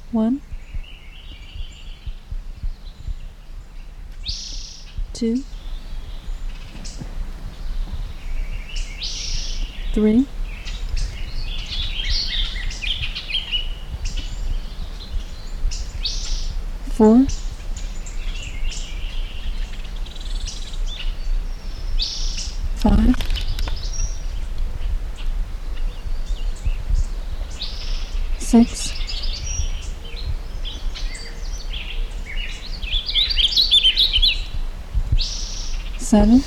1, 2, 3, 4, 5, 6, 7,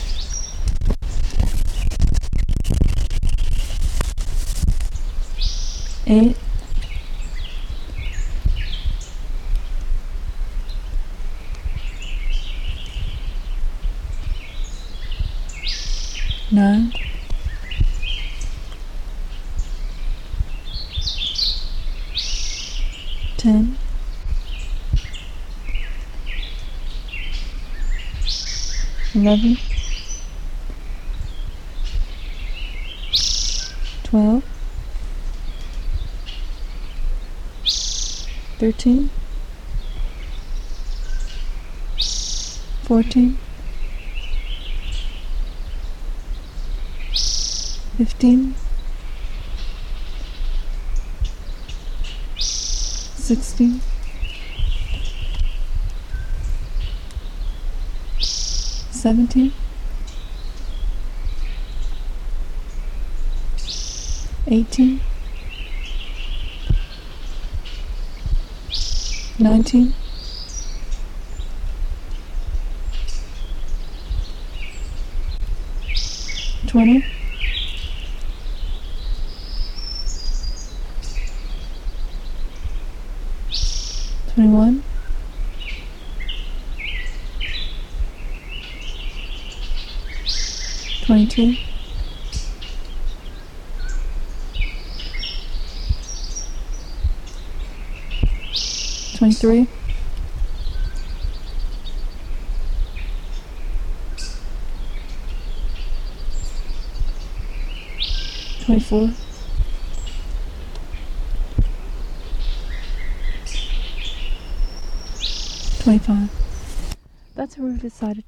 8, 9, 10, 11, 12, 13, 14, 15, 16, 17, 18, 19, 20, 21, 22, 23, 24, 25. That's what we've decided